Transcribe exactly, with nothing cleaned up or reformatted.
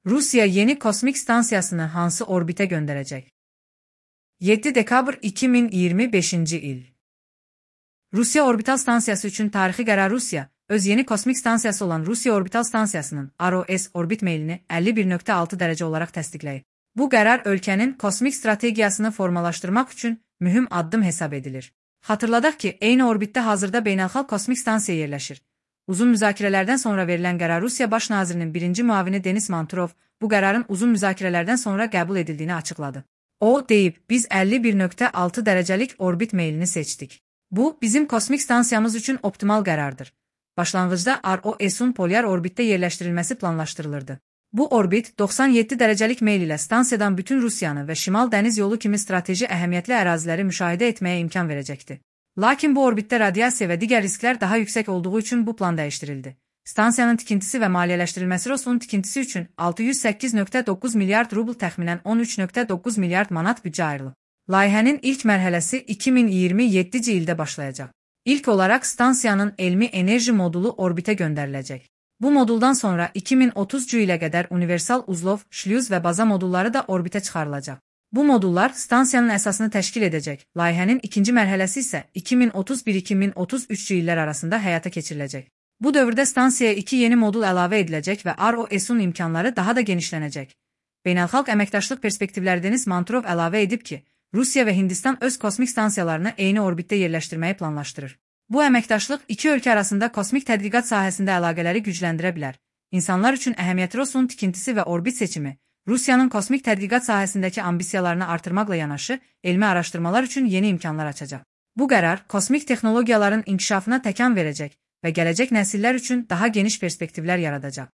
Rusiya yeni kosmik stansiyasını hansı orbitə göndərəcək? yeddi dekabr iki min iyirmi beşinci il. Rusiya orbital stansiyası üçün tarixi qərar. Rusiya öz yeni kosmik stansiyası olan Rusiya orbital stansiyasının R O S orbit meylini əlli bir nöqtə altı dərəcə olaraq təsdiqləyib. Bu qərar ölkənin kosmik strategiyasını formalaşdırmaq üçün mühüm addım hesab edilir. Xatırladaq ki, eyni orbitdə hazırda beynəlxalq kosmik stansiya yerləşir. Uzun müzakirələrdən sonra verilən qərar Rusiya Baş nazirinin birinci müavini Denis Manturov bu qərarın uzun müzakirələrdən sonra qəbul edildiyini açıqladı. O, deyib, biz əlli bir nöqtə altı dərəcəlik orbit meylini seçdik. Bu, bizim kosmik stansiyamız üçün optimal qərardır. Başlanğıcda R O S-un polyar orbitdə yerləşdirilməsi planlaşdırılırdı. Bu orbit doxsan yeddi dərəcəlik meyl ilə stansiyadan bütün Rusiyanı və Şimal Dəniz yolu kimi strateji əhəmiyyətli əraziləri müşahidə etməyə imkan verəcəkdi. Lakin bu orbitdə radiasiya və digər risklər daha yüksək olduğu üçün bu plan dəyişdirildi. Stansiyanın tikintisi və maliyyələşdirilməsi Rosunun tikintisi üçün altı yüz səkkiz nöqtə doqquz milyard rubl təxminən on üç nöqtə doqquz milyard manat büdcə ayrılıb. Layihənin ilk mərhələsi iki min iyirmi yeddinci ildə başlayacaq. İlk olaraq stansiyanın elmi enerji modulu orbitə göndəriləcək. Bu moduldan sonra iki min otuzuncu ilə qədər universal uzlov, şlyuz və baza modulları da orbitə çıxarılacaq. Bu modullar stansiyanın əsasını təşkil edəcək. Layihənin ikinci mərhələsi isə iki min otuz bir iki min otuz üçüncü illər arasında həyata keçiriləcək. Bu dövrdə stansiyaya iki yeni modul əlavə ediləcək və R O S-un imkanları daha da genişlənəcək. Beynəlxalq əməkdaşlıq perspektivləri Denis Manturov əlavə edib ki, Rusiya və Hindistan öz kosmik stansiyalarını eyni orbitdə yerləşdirməyi planlaşdırır. Bu əməkdaşlıq iki ölkə arasında kosmik tədqiqat sahəsində əlaqələri gücləndirə bilər. İnsanlar üçün əhəmiyyətli Rosunun tikintisi və orbit seçimi, Rusiyanın kosmik tədqiqat sahəsindəki ambisiyalarını artırmaqla yanaşı, elmi araşdırmalar üçün yeni imkanlar açacaq. Bu qərar kosmik texnologiyaların inkişafına təkan verəcək və gələcək nəsillər üçün daha geniş perspektivlər yaradacaq.